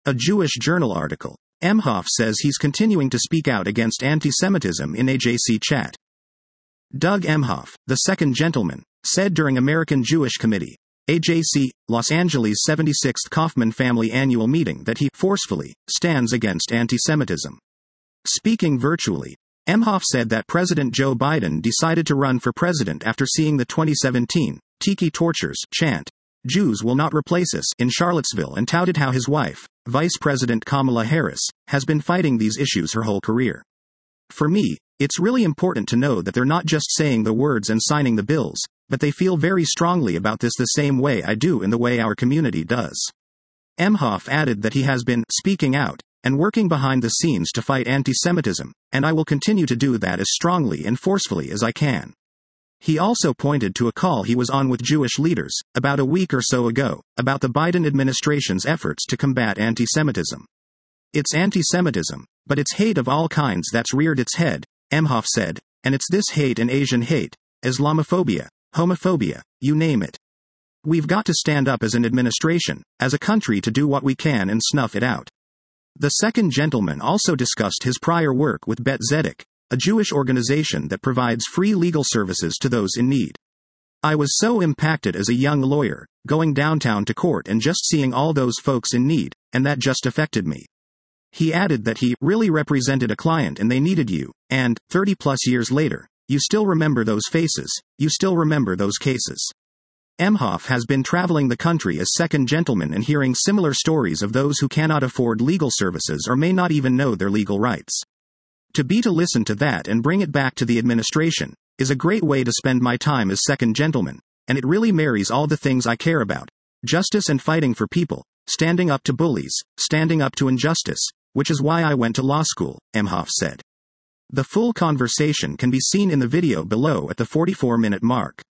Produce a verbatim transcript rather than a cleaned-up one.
A Jewish Journal article. Emhoff says he's continuing to speak out against anti-Semitism in A J C chat. Doug Emhoff, the second gentleman, said during American Jewish Committee, A J C, Los Angeles' seventy-sixth Kaufman Family Annual Meeting that he forcefully stands against anti-Semitism. Speaking virtually, Emhoff said that President Joe Biden decided to run for president after seeing the twenty seventeen Tiki Tortures chant, "Jews will not replace us," in Charlottesville, and touted how his wife, Vice President Kamala Harris, has been fighting these issues her whole career. "For me, it's really important to know that they're not just saying the words and signing the bills, but they feel very strongly about this the same way I do and the way our community does." Emhoff added that he has been speaking out and working behind the scenes to fight anti-Semitism, and I will continue to do that as strongly and forcefully as I can. He also pointed to a call he was on with Jewish leaders, about a week or so ago, about the Biden administration's efforts to combat anti-Semitism. "It's anti-Semitism, but it's hate of all kinds that's reared its head," Emhoff said, "and it's this hate and Asian hate, Islamophobia, homophobia, you name it. We've got to stand up as an administration, as a country to do what we can and snuff it out." The second gentleman also discussed his prior work with Bet Zedek, a Jewish organization that provides free legal services to those in need. "I was so impacted as a young lawyer, going downtown to court and just seeing all those folks in need, and that just affected me." He added that he really represented a client and they needed you, and, thirty plus years later, you still remember those faces, you still remember those cases. Emhoff has been traveling the country as second gentleman and hearing similar stories of those who cannot afford legal services or may not even know their legal rights. "To be to listen to that and bring it back to the administration is a great way to spend my time as second gentleman, and it really marries all the things I care about: justice and fighting for people, standing up to bullies, standing up to injustice, which is why I went to law school," Emhoff said. The full conversation can be seen in the video below at the forty-four minute mark.